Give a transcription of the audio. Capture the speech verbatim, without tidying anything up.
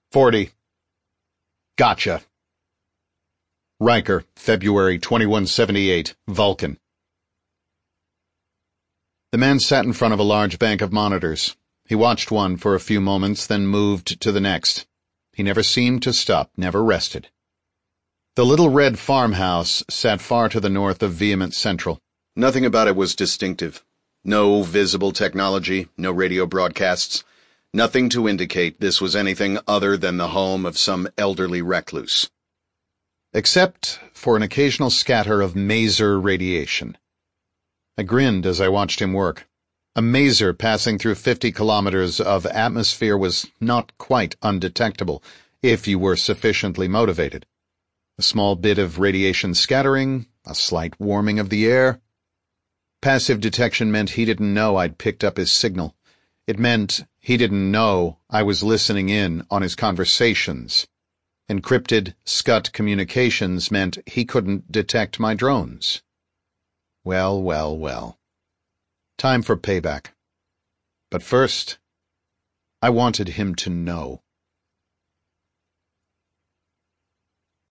Forty. Gotcha. Riker, February twenty-one seventy-eight, Vulcan. The man sat in front of a large bank of monitors. He watched one for a few moments, then moved to the next. He never seemed to stop, never rested. The little red farmhouse sat far to the north of Vehement Central. Nothing about it was distinctive. No visible technology, no radio broadcasts. Nothing to indicate this was anything other than the home of some elderly recluse. Except for an occasional scatter of maser radiation. I grinned as I watched him work. A maser passing through fifty kilometers of atmosphere was not quite undetectable, if you were sufficiently motivated. A small bit of radiation scattering, a slight warming of the air. Passive detection meant he didn't know I'd picked up his signal. It meant he didn't know I was listening in on his conversations. Encrypted S C U T communications meant he couldn't detect my drones. Well, well, well. Time for payback. But first, I wanted him to know.